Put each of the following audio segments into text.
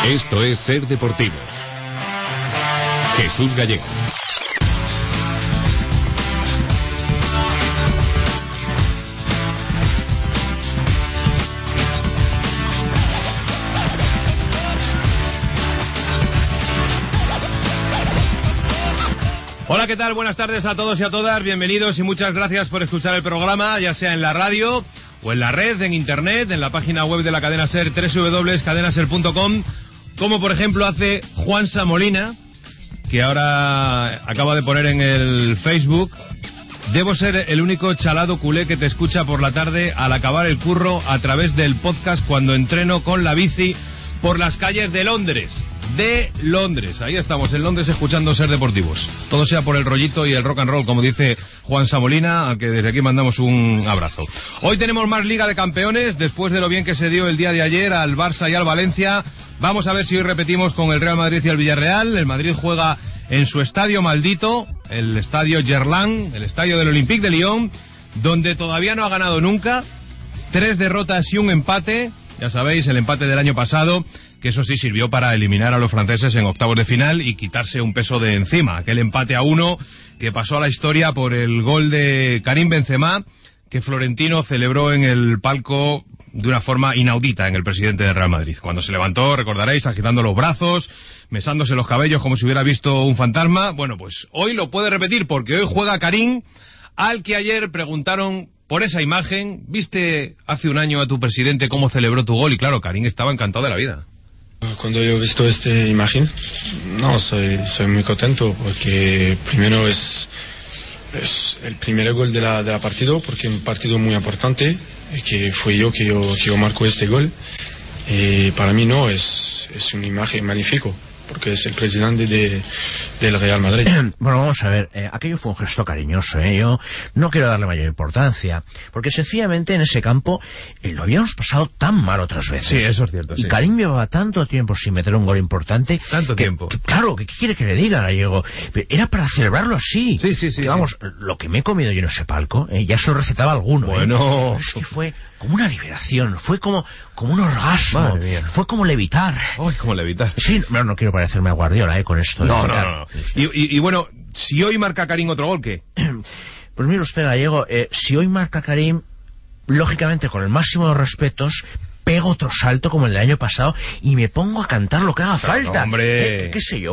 Esto es Ser Deportivos. Jesús Gallego. Hola, ¿qué tal? Buenas tardes a todos y a todas. Bienvenidos y muchas gracias por escuchar el programa, ya sea en la radio o en la red, en internet, en la página web de la cadena SER, www.cadenaser.com, como por ejemplo hace Juan Samolina, que ahora acaba de poner en el Facebook: debo ser el único chalado culé que te escucha por la tarde al acabar el curro a través del podcast cuando entreno con la bici por las calles de Londres. De Londres, ahí estamos en Londres escuchando Ser Deportivos. Todo sea por el rollito y el rock and roll, como dice Juan Samolina, al que desde aquí mandamos un abrazo. Hoy tenemos más Liga de Campeones, después de lo bien que se dio el día de ayer al Barça y al Valencia. Vamos a ver si hoy repetimos con el Real Madrid y el Villarreal. El Madrid juega en su estadio maldito, el estadio Gerland, el estadio del Olympique de Lyon, donde todavía no ha ganado nunca. 3 derrotas y un empate. Ya sabéis, el empate del año pasado, que eso sí sirvió para eliminar a los franceses en octavos de final y quitarse un peso de encima. Aquel empate a 1 que pasó a la historia por el gol de Karim Benzema, que Florentino celebró en el palco de una forma inaudita en el presidente del Real Madrid. Cuando se levantó, recordaréis, agitando los brazos, mesándose los cabellos como si hubiera visto un fantasma. Bueno, pues hoy lo puede repetir, porque hoy juega Karim, al que ayer preguntaron por esa imagen. ¿Viste hace un año a tu presidente cómo celebró tu gol? Y claro, Karim estaba encantado de la vida. Cuando yo he visto esta imagen, soy muy contento, porque primero es el primer gol de la partido, porque es un partido muy importante, que fui yo que marco este gol, y para mí es una imagen magnífica, porque es el presidente del Real Madrid. Bueno, vamos a ver, aquello fue un gesto cariñoso, yo no quiero darle mayor importancia, porque sencillamente en ese campo lo habíamos pasado tan mal otras veces. Sí, eso es cierto. Y Karim llevaba tanto tiempo sin meter un gol importante. Tanto tiempo. Claro, ¿qué quiere que le diga, Gallego? Era para celebrarlo así. Sí. Vamos, lo que me he comido yo en ese palco, ya se lo recetaba alguno. Bueno. Es que fue como una liberación, fue como un orgasmo. Madre mía. Fue como levitar. Uy, como levitar. Sí, no quiero parecerme a Guardiola, con esto. No. Y bueno, si hoy marca Karim otro gol, ¿qué? Pues mire usted, Gallego, si hoy marca Karim, lógicamente con el máximo de los respetos, pego otro salto como el del año pasado y me pongo a cantar lo que haga falta. Hombre. ¿Qué sé yo?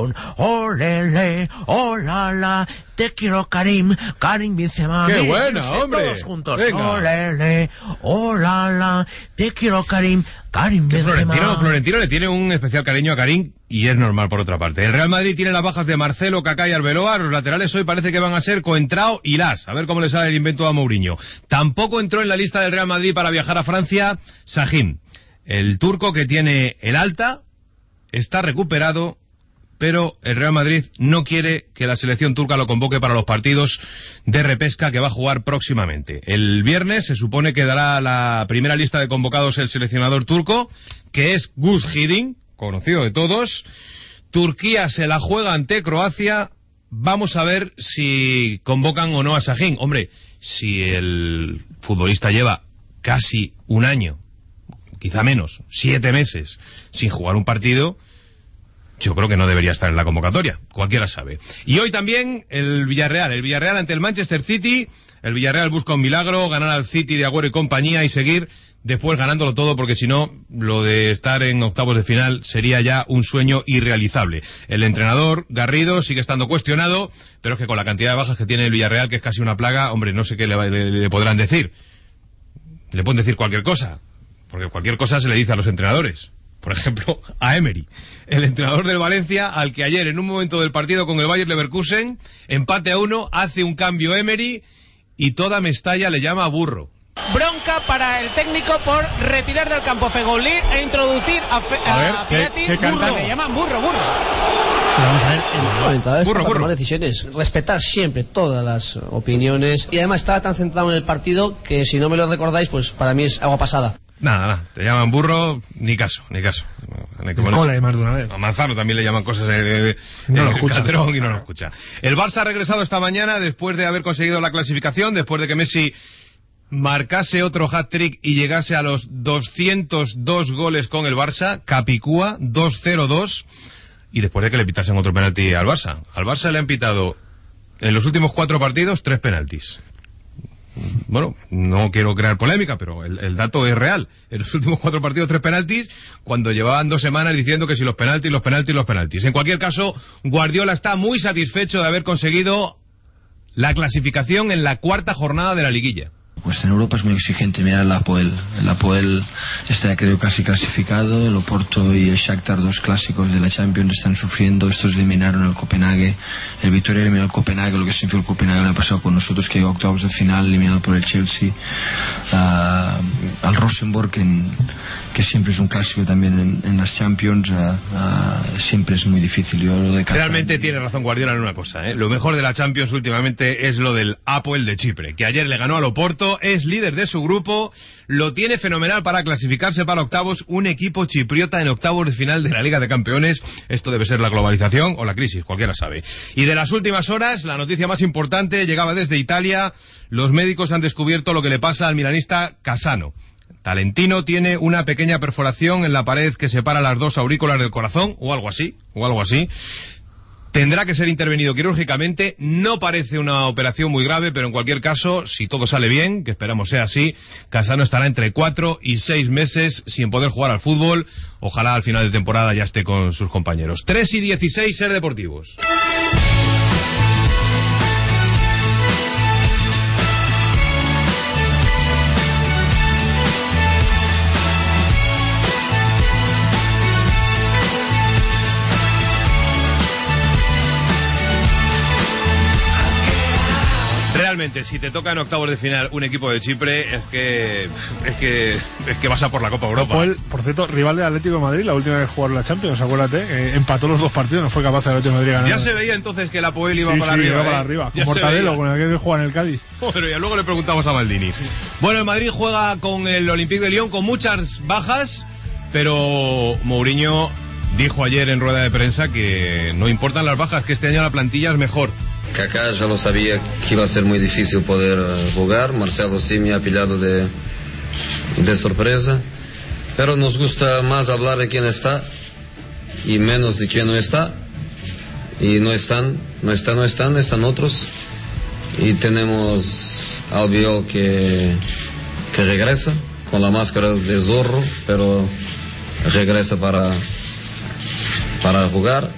Olele, olala, te quiero Karim Benzema. ¡Qué buena, hombre! Todos juntos. Venga. Olele, olala, te quiero Karim Benzema. Florentino le tiene un especial cariño a Karim, y es normal por otra parte. El Real Madrid tiene las bajas de Marcelo, Kaká y Arbeloa. Los laterales hoy parece que van a ser Coentrao y Las. A ver cómo le sale el invento a Mourinho. Tampoco entró en la lista del Real Madrid para viajar a Francia Sahin. El turco, que tiene el alta, está recuperado, pero el Real Madrid no quiere que la selección turca lo convoque para los partidos de repesca que va a jugar próximamente. El viernes se supone que dará la primera lista de convocados el seleccionador turco, que es Gus Hiddink, conocido de todos. Turquía se la juega ante Croacia. Vamos a ver si convocan o no a Sahin. Hombre, si el futbolista lleva casi un año, quizá menos, 7 meses sin jugar un partido, yo creo que no debería estar en la convocatoria. Cualquiera sabe. Y hoy también el Villarreal ante el Manchester City. El Villarreal busca un milagro, ganar al City de Agüero y compañía y seguir después ganándolo todo, porque si no, lo de estar en octavos de final sería ya un sueño irrealizable. El entrenador Garrido sigue estando cuestionado, pero es que con la cantidad de bajas que tiene el Villarreal, que es casi una plaga, hombre, no sé qué le podrán decir. Le pueden decir cualquier cosa, porque cualquier cosa se le dice a los entrenadores. Por ejemplo, a Emery, el entrenador del Valencia, al que ayer en un momento del partido con el Bayer Leverkusen, empate a 1, hace un cambio Emery y toda Mestalla le llama burro. Bronca para el técnico por retirar del campo Fegolí e introducir a Feati. Burro, le llaman burro. Vamos a ver, burro. tomar decisiones, respetar siempre todas las opiniones, y además estaba tan centrado en el partido que, si no me lo recordáis, pues para mí es agua pasada. Nada, te llaman burro, ni caso. Cola de más de una vez. A Manzano también le llaman cosas no lo escucha. Y no lo escucha. El Barça ha regresado esta mañana después de haber conseguido la clasificación, después de que Messi marcase otro hat-trick y llegase a los 202 goles con el Barça, Capicúa, 2-0-2, y después de que le pitasen otro penalti al Barça. Al Barça le han pitado en los últimos 4 partidos 3 penaltis. Bueno, no quiero crear polémica, pero el dato es real. En los últimos 4 partidos 3 penaltis, cuando llevaban 2 semanas diciendo que si los penaltis. En cualquier caso, Guardiola está muy satisfecho de haber conseguido la clasificación en la 4ª jornada de la liguilla. Pues en Europa es muy exigente. Mira el Apoel. El Apoel está, creo, casi clasificado. El Oporto y el Shakhtar, 2 clásicos de la Champions, están sufriendo. Estos eliminaron al Copenhague. El Victoria eliminó al Copenhague, lo que significó el Copenhague el año pasado con nosotros, que llegó a octavos de final, eliminado por el Chelsea. Al Rosenborg, que siempre es un clásico también en las Champions. Siempre es muy difícil. Realmente tiene razón Guardiola en una cosa, ¿eh? Lo mejor de la Champions últimamente es lo del Apoel de Chipre, que ayer le ganó al Oporto. Es líder de su grupo, lo tiene fenomenal para clasificarse para octavos. Un equipo chipriota en octavos de final de la Liga de Campeones. Esto debe ser la globalización o la crisis, cualquiera sabe. Y de las últimas horas, la noticia más importante llegaba desde Italia. Los médicos han descubierto lo que le pasa al milanista Cassano. Talentino tiene una pequeña perforación en la pared que separa las 2 aurículas del corazón, o algo así. Tendrá que ser intervenido quirúrgicamente. No parece una operación muy grave, pero en cualquier caso, si todo sale bien, que esperamos sea así, Cassano estará entre 4 y 6 meses sin poder jugar al fútbol. Ojalá al final de temporada ya esté con sus compañeros. 3:16, Ser Deportivos. Realmente, si te toca en octavos de final un equipo de Chipre, es que vas a por la Copa Europa. Fue por cierto, rival del Atlético de Madrid la última vez que jugaron la Champions, acuérdate, empató los 2 partidos, no fue capaz el Atlético de Madrid ganar. Ya se veía entonces que el Apoel iba para arriba. Iba para arriba, con Mortadelo, con el que juega en el Cádiz. Pero ya luego le preguntamos a Maldini. Sí. Bueno, el Madrid juega con el Olympique de Lyon con muchas bajas, pero Mourinho dijo ayer en rueda de prensa que no importan las bajas, que este año la plantilla es mejor. Kaká ya lo sabía que iba a ser muy difícil poder jugar. Marcelo sí me ha pillado de sorpresa, pero nos gusta más hablar de quién está y menos de quién no está. Y no están otros. Y tenemos a Albiol que regresa con la máscara de zorro, pero regresa para jugar.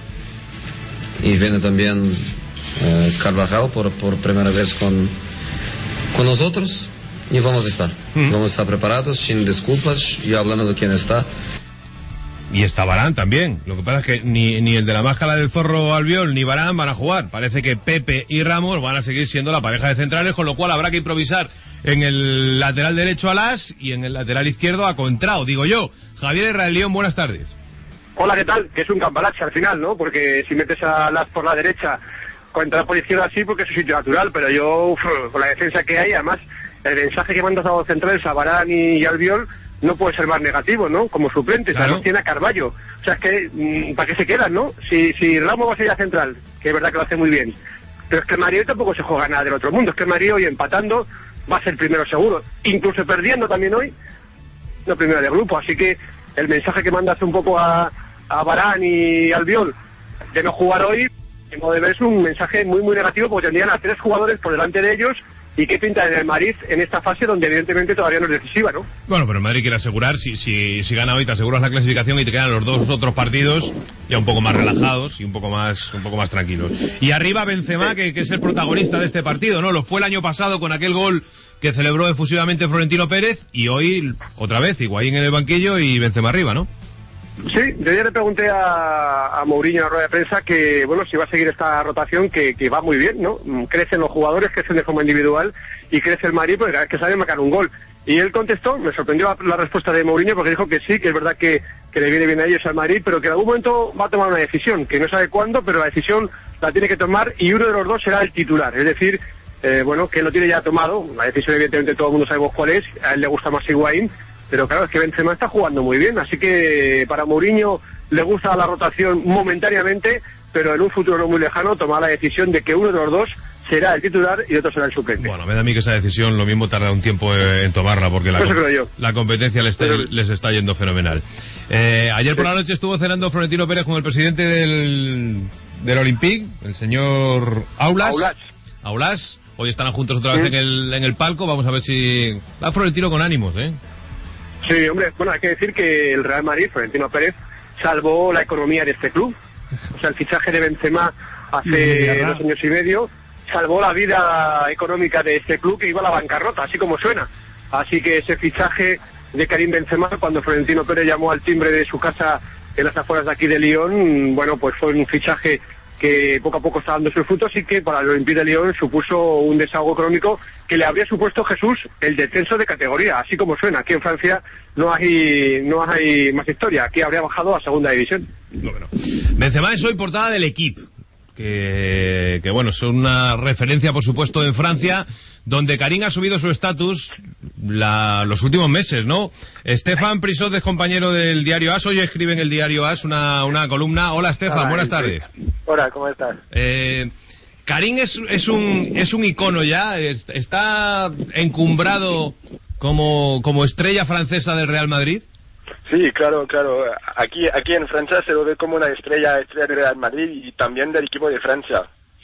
Y viene también Carvajal por primera vez con nosotros, y vamos a estar preparados, sin disculpas, y hablando de quién está. Y está Varane también. Lo que pasa es que ni el de la máscara del zorro Albiol ni Varane van a jugar. Parece que Pepe y Ramos van a seguir siendo la pareja de centrales, con lo cual habrá que improvisar en el lateral derecho a Las y en el lateral izquierdo a Contrao, digo yo. Javier Herrera-León, buenas tardes. Hola, ¿qué tal? Que es un campalache al final, ¿no? Porque si metes a Las por la derecha, contra por izquierda así, porque es su sitio natural, pero yo, con la defensa que hay, además, el mensaje que mandas a los centrales, a Varane y Albiol, no puede ser más negativo, ¿no? Como suplentes, claro. Además tiene a Carballo. O sea, es que, ¿para qué se quedan, no? Si Ramos va a ser a central, que es verdad que lo hace muy bien, pero es que el Madrid tampoco se juega nada del otro mundo. Es que el Madrid hoy empatando va a ser primero seguro. Incluso perdiendo también hoy, no primero de grupo. Así que el mensaje que mandas un poco a Varane y Albiol de no jugar hoy, en modo de ver, es un mensaje muy muy negativo, porque tendrían a 3 jugadores por delante de ellos. ¿Y qué pinta en el Madrid en esta fase donde evidentemente todavía no es decisiva, no? Bueno, pero el Madrid quiere asegurar, si gana hoy te aseguras la clasificación y te quedan los 2 otros partidos ya un poco más relajados y un poco más tranquilos. Y arriba Benzema, que es el protagonista de este partido, ¿no? Lo fue el año pasado con aquel gol que celebró efusivamente Florentino Pérez, y hoy otra vez Higuaín en el banquillo y Benzema arriba, ¿no? Sí, yo ya le pregunté a Mourinho en la rueda de prensa que, bueno, si va a seguir esta rotación, que va muy bien, ¿no? Crecen los jugadores, crecen de forma individual y crece el Madrid, porque cada vez que sale marcar un gol. Y él contestó, me sorprendió la respuesta de Mourinho, porque dijo que sí, que es verdad que le viene bien a ellos al Madrid, pero que en algún momento va a tomar una decisión, que no sabe cuándo, pero la decisión la tiene que tomar y uno de los dos será el titular. Es decir, bueno, que lo tiene ya tomado. La decisión evidentemente todo el mundo sabemos cuál es, a él le gusta más Higuaín. Pero claro, es que Benzema está jugando muy bien, así que para Mourinho le gusta la rotación momentáneamente, pero en un futuro no muy lejano tomará la decisión de que uno de los dos será el titular y el otro será el suplente. Bueno, me da a mí que esa decisión lo mismo tarda un tiempo en tomarla, porque la competencia les está yendo fenomenal. Ayer por la noche estuvo cenando Florentino Pérez con el presidente del Olympique, el señor Aulas. Hoy estarán juntos otra vez en el palco. Vamos a ver si va Florentino con ánimos, ¿eh? Sí, hombre, bueno, hay que decir que el Real Madrid, Florentino Pérez, salvó la economía de este club. O sea, el fichaje de Benzema hace 2 años y medio salvó la vida económica de este club, que iba a la bancarrota, así como suena. Así que ese fichaje de Karim Benzema, cuando Florentino Pérez llamó al timbre de su casa en las afueras de aquí de Lyon, bueno, pues fue un fichaje que poco a poco está dando sus frutos y que para el Olympique de Lyon supuso un desahogo económico que le habría supuesto, Jesús, el descenso de categoría, así como suena. Aquí en Francia no hay más historia, aquí habría bajado a segunda división. Bueno. Benzema es hoy portada del Equipo, que bueno, es una referencia por supuesto en Francia, donde Karim ha subido su estatus los últimos meses, ¿no? Stéphane Prissot es compañero del diario AS, hoy escribe en el diario AS una columna. Hola Stéphane, buenas tardes. Hola, ¿cómo estás? Karim es un icono ya, está encumbrado como estrella francesa del Real Madrid. Sí, claro. Aquí en Francia se lo ve como una estrella del Real Madrid y también del equipo de Francia.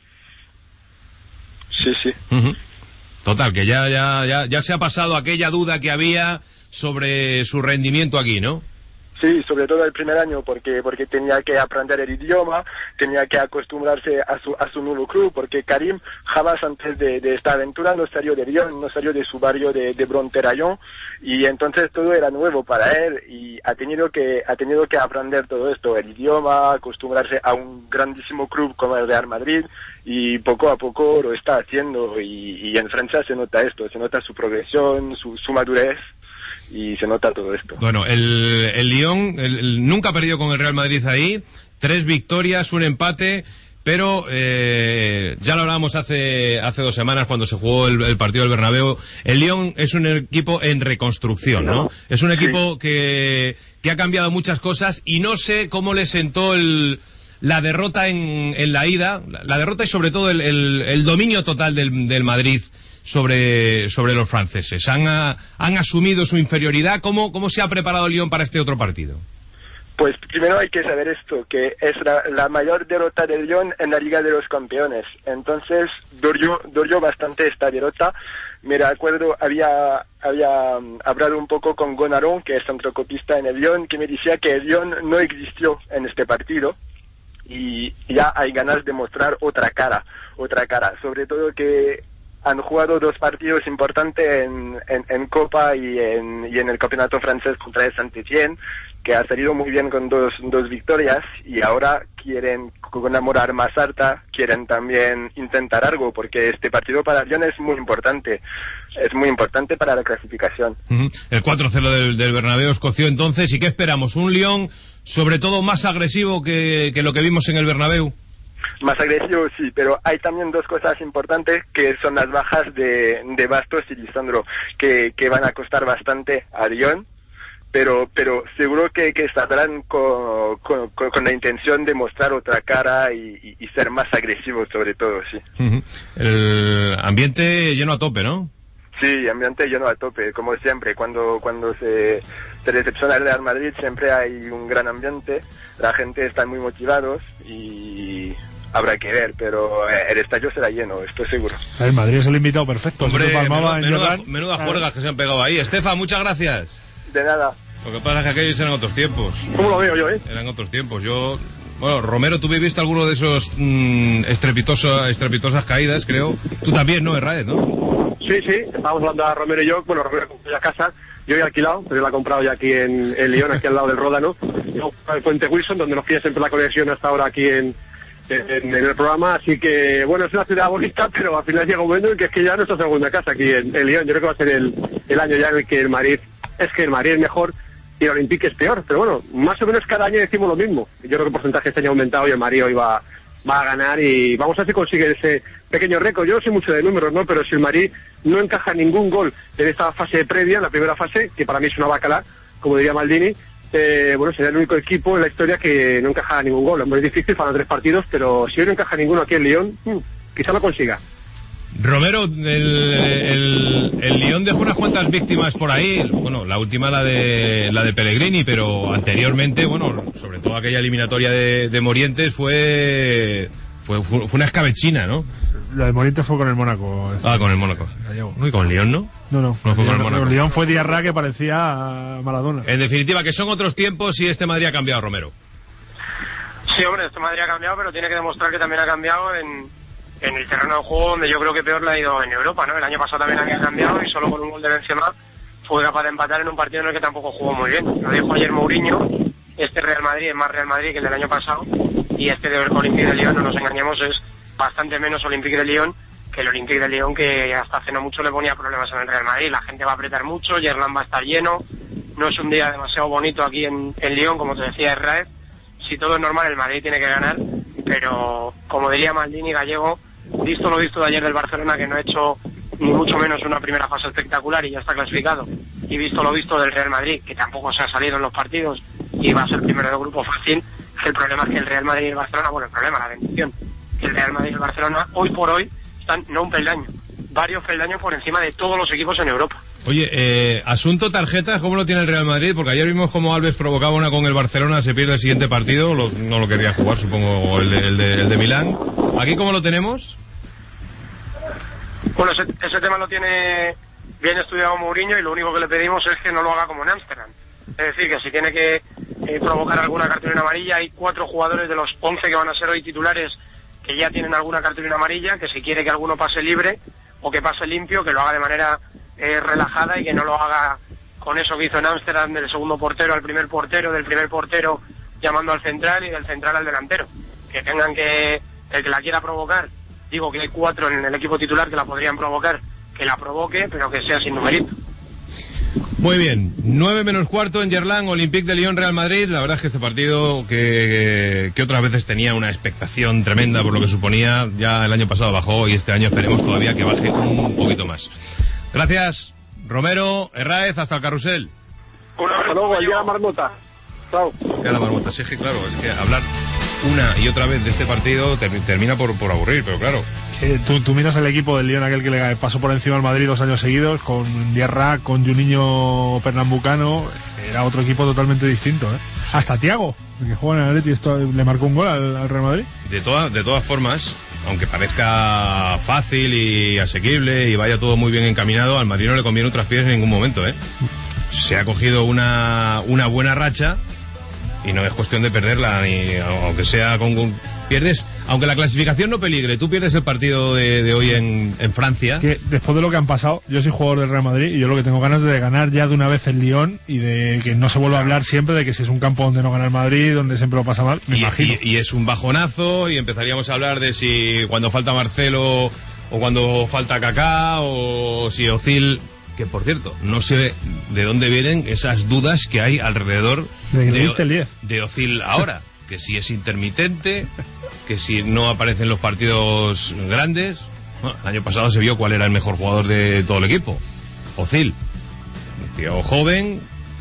Sí. Uh-huh. Total, que ya se ha pasado aquella duda que había sobre su rendimiento aquí, ¿no? Sí, sobre todo el primer año, porque tenía que aprender el idioma, tenía que acostumbrarse a su nuevo club, porque Karim jamás antes de esta aventura no salió de Lyon, no salió de su barrio de Bron-Terraillon, y entonces todo era nuevo para él, y ha tenido que aprender todo esto, el idioma, acostumbrarse a un grandísimo club como el Real Madrid, y poco a poco lo está haciendo, y en Francia se nota esto, se nota su progresión, su madurez, y se nota todo esto. Bueno, el Lyon nunca ha perdido con el Real Madrid ahí, 3 victorias, 1 empate, pero ya lo hablábamos hace 2 semanas cuando se jugó el partido del Bernabéu. El Lyon es un equipo en reconstrucción, ¿no? Es un equipo que ha cambiado muchas cosas y no sé cómo le sentó la derrota en la ida, la derrota y sobre todo el dominio total del Madrid sobre los franceses. Han asumido su inferioridad. ¿Cómo se ha preparado el Lyon para este otro partido? Pues primero hay que saber esto, que es la mayor derrota del Lyon en la Liga de los Campeones. Entonces dolió bastante esta derrota. Me acuerdo, había hablado un poco con Gonarón, que es centrocampista en el Lyon, que me decía que el Lyon no existió en este partido y ya hay ganas de mostrar otra cara, sobre todo que han jugado 2 partidos importantes en Copa y en el campeonato francés contra el Saint-Étienne, que ha salido muy bien con dos victorias, y ahora quieren, con una moral más alta, quieren también intentar algo, porque este partido para Lyon es muy importante para la clasificación. Uh-huh. El 4-0 del Bernabéu escoció entonces, ¿y qué esperamos? ¿Un Lyon sobre todo más agresivo que lo que vimos en el Bernabéu? Más agresivo, sí, pero hay también 2 cosas importantes, que son las bajas de Bastos y Lisandro, que van a costar bastante a Lyon, pero seguro que saldrán con la intención de mostrar otra cara y ser más agresivos sobre todo, sí. Uh-huh. El ambiente lleno a tope, ¿no? Sí, ambiente lleno a tope, como siempre. Cuando se recepciona el Real Madrid siempre hay un gran ambiente, la gente está muy motivados y habrá que ver, pero el estadio será lleno, estoy seguro. El Madrid es el invitado perfecto. Hombre, menuda juergas que se han pegado ahí. Estefa, muchas gracias. De nada. Lo que pasa es que aquellos eran otros tiempos. ¿Cómo lo veo yo, Eran otros tiempos. Bueno, Romero, tú viviste alguno de esos estrepitosas caídas, creo. Tú también, ¿no, Herráez, no? Sí, estábamos hablando a Romero y yo. Bueno, Romero compró ya casa, yo he alquilado, pero la he comprado ya aquí en Lyon, aquí al lado del Ródano. Yo en Puente Wilson, donde nos pilla siempre la conexión hasta ahora aquí en el programa, así que bueno, es una ciudad bonita, pero al final llega un momento en que es que ya es nuestra segunda casa aquí en Lyon. Yo creo que va a ser el año ya en el que el Madrid es mejor y el Olympique es peor, pero bueno, más o menos cada año decimos lo mismo. Yo creo que el porcentaje este año ha aumentado y el Madrid hoy va a ganar, y vamos a ver si consigue ese pequeño récord. Yo no sé mucho de números, ¿no? Pero si el Madrid no encaja ningún gol en esta fase previa, en la primera fase, que para mí es una bacala, como diría Maldini, bueno, sería el único equipo en la historia que no encajara ningún gol. Hombre, es difícil, faltan 3 partidos, pero si hoy no encaja ninguno aquí en Lyon, quizá lo consiga. Romero, el Lyon dejó unas cuantas víctimas por ahí. Bueno, la última la de Pellegrini, pero anteriormente, bueno, sobre todo aquella eliminatoria de Morientes fue una escabechina, ¿no? La de Morientes fue con el Mónaco. Con el Mónaco. No, y con el Lyon, ¿no? No fue con el Mónaco. El Lyon fue Diarra, que parecía Maradona. En definitiva, que son otros tiempos y este Madrid ha cambiado, Romero. Sí, hombre, este Madrid ha cambiado, pero tiene que demostrar que también ha cambiado en el terreno de juego, donde yo creo que peor le ha ido en Europa, ¿no? El año pasado también había cambiado y solo con un gol de Benzema fue capaz de empatar en un partido en el que tampoco jugó muy bien. Lo dijo ayer Mourinho, este Real Madrid es más Real Madrid que el del año pasado, y este de Olympique de Lyon, no nos engañemos, es bastante menos Olympique de Lyon que el Olympique de Lyon, que hasta hace no mucho le ponía problemas en el Real Madrid. La gente va a apretar mucho, Gerland va a estar lleno, no es un día demasiado bonito aquí en Lyon, como te decía Herrera. Si todo es normal, el Madrid tiene que ganar, pero como diría Maldini Gallego, visto lo visto de ayer del Barcelona, que no ha hecho ni mucho menos una primera fase espectacular y ya está clasificado, y visto lo visto del Real Madrid, que tampoco se ha salido en los partidos y va a ser primero de grupo fácil, el problema es que el Real Madrid y el Barcelona, bueno, el problema, la bendición, que el Real Madrid y el Barcelona hoy por hoy están no un peldaño, varios peldaños por encima de todos los equipos en Europa. Oye, asunto tarjetas, ¿cómo lo tiene el Real Madrid? Porque ayer vimos cómo Alves provocaba una con el Barcelona, se pierde el siguiente partido, no lo quería jugar, supongo, el de Milán. ¿Aquí cómo lo tenemos? Bueno, ese tema lo tiene bien estudiado Mourinho, y lo único que le pedimos es que no lo haga como en Ámsterdam. Es decir, que si tiene que provocar alguna cartulina amarilla, hay 4 jugadores de los 11 que van a ser hoy titulares que ya tienen alguna cartulina amarilla, que si quiere que alguno pase libre o que pase limpio, que lo haga de manera relajada y que no lo haga con eso que hizo en Ámsterdam, del segundo portero al primer portero, del primer portero llamando al central y del central al delantero. Que tengan que, el que la quiera provocar, digo que hay 4 en el equipo titular que la podrían provocar, que la provoque, pero que sea sin numerito. Muy bien, 9 menos cuarto en Gerland, Olympique de Lyon, Real Madrid. La verdad es que este partido que otras veces tenía una expectación tremenda por lo que suponía, ya el año pasado bajó y este año esperemos todavía que baje un poquito más. Gracias, Romero, Herráez, hasta el carrusel. Hasta luego, el día de la marmota. Chao. El día de la marmota, sí, claro, es que hablar una y otra vez de este partido termina por aburrir, pero claro. Tú miras el equipo del Lyon, aquel que le pasó por encima al Madrid 2 años seguidos, con Diarra, con Juninho Pernambucano, era otro equipo totalmente distinto, ¿eh? Hasta Thiago, el que juega en el Atleti, le marcó un gol al Real Madrid. De todas formas, aunque parezca fácil y asequible y vaya todo muy bien encaminado, al Madrid no le conviene un traspiés en ningún momento, ¿eh? Se ha cogido una buena racha y no es cuestión de perderla, ni aunque sea pierdes, aunque la clasificación no peligre, tú pierdes el partido de hoy en Francia. Que después de lo que han pasado, yo soy jugador del Real Madrid y yo lo que tengo ganas de ganar ya de una vez el Lyon y de que no se vuelva a hablar siempre de que si es un campo donde no gana el Madrid, donde siempre lo pasa mal, me imagino. Y es un bajonazo y empezaríamos a hablar de si cuando falta Marcelo o cuando falta Kaká o si Özil, que por cierto, no sé de dónde vienen esas dudas que hay alrededor de Özil ahora, que si es intermitente, que si no aparece en los partidos grandes. Bueno, el año pasado se vio cuál era el mejor jugador de todo el equipo, Özil, un tío joven.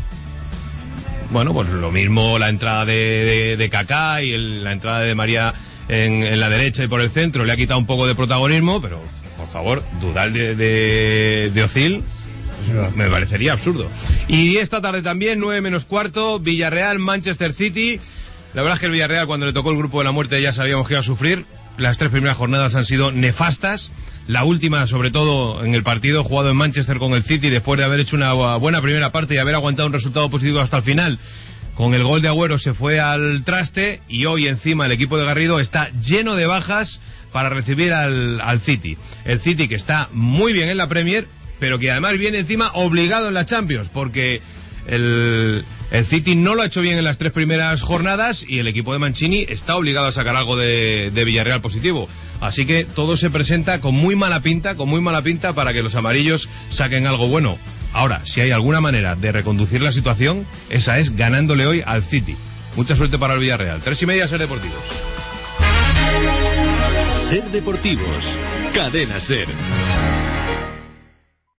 Bueno, pues lo mismo la entrada de Kaká y la entrada de María en la derecha y por el centro le ha quitado un poco de protagonismo, pero por favor, dudar de Özil me parecería absurdo. Y esta tarde también, 9 menos cuarto, Villarreal, Manchester City. La verdad es que el Villarreal, cuando le tocó el grupo de la muerte, ya sabíamos que iba a sufrir. Las 3 primeras jornadas han sido nefastas. La última, sobre todo, en el partido jugado en Manchester con el City, después de haber hecho una buena primera parte y haber aguantado un resultado positivo hasta el final, con el gol de Agüero se fue al traste. Y hoy encima el equipo de Garrido está lleno de bajas para recibir al City. El City, que está muy bien en la Premier, pero que además viene encima obligado en la Champions, porque el City no lo ha hecho bien en las 3 primeras jornadas y el equipo de Mancini está obligado a sacar algo de Villarreal positivo. Así que todo se presenta con muy mala pinta para que los amarillos saquen algo bueno. Ahora, si hay alguna manera de reconducir la situación, esa es ganándole hoy al City. Mucha suerte para el Villarreal. 3:30, Ser Deportivos. Ser Deportivos, Cadena Ser.